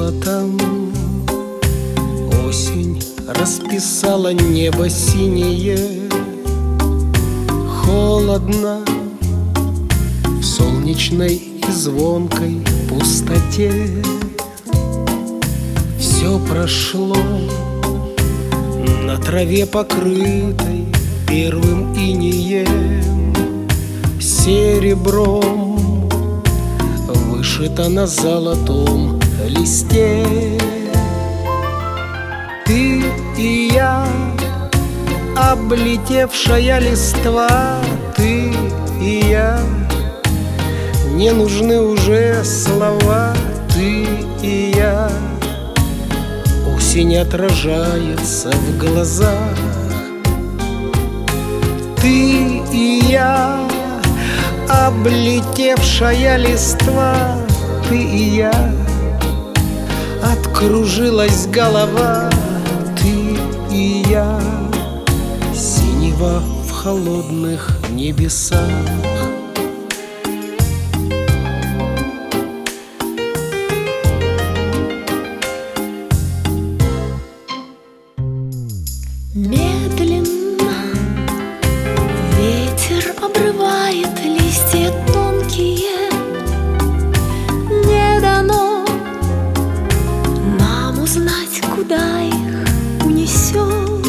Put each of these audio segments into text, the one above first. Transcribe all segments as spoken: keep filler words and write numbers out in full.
золотом. Осень расписала небо синее. Холодно в солнечной и звонкой пустоте. Все прошло на траве, покрытой первым инеем. Серебром вышито на золотом листе. Ты и я, облетевшая листва, ты и я. Не нужны уже слова, ты и я. Осень отражается в глазах. Ты и я, облетевшая листва, ты и я. Откружилась голова, ты и я. Синева в холодных небесах. Медленно ветер обрывает листья тонкие. Не дано нам узнать, куда их унесет.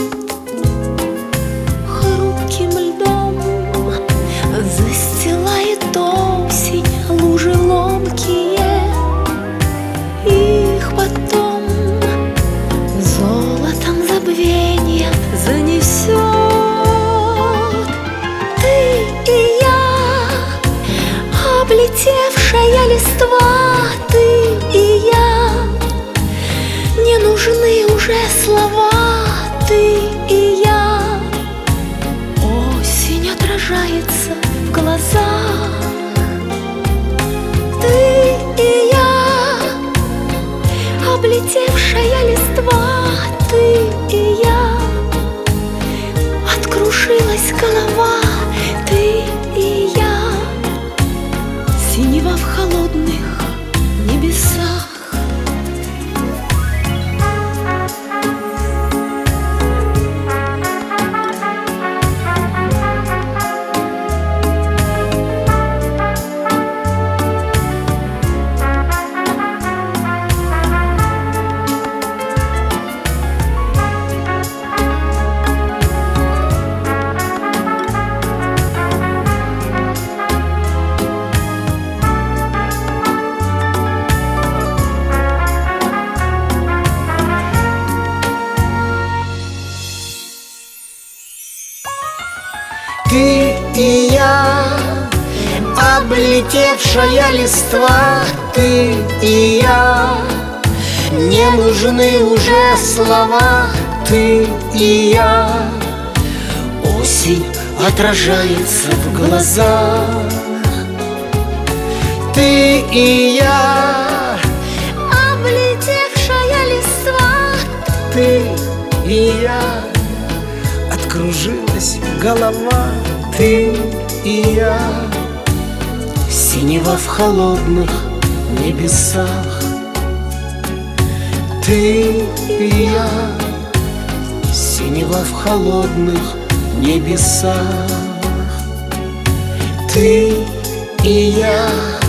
Хрупким льдом застилает осень лужи ломкие. Их потом золотом забвенья занесет. Ты и я, облетевшая листва, ты и я. Не нужны уже слова, ты и я. Осень отражается в глазах. Ты и я, облетевшая листва, ты и я. Откружилась голова, ты и я. Синева в холодных небесах. Ты и я, облетевшая листва, ты и я. Не нужны уже слова, ты и я. Осень отражается в глазах. Ты и я, облетевшая листва, ты и я. Откружилась голова, ты и я. Синева в холодных небесах. Ты и я. Синева в холодных небесах. Ты и я.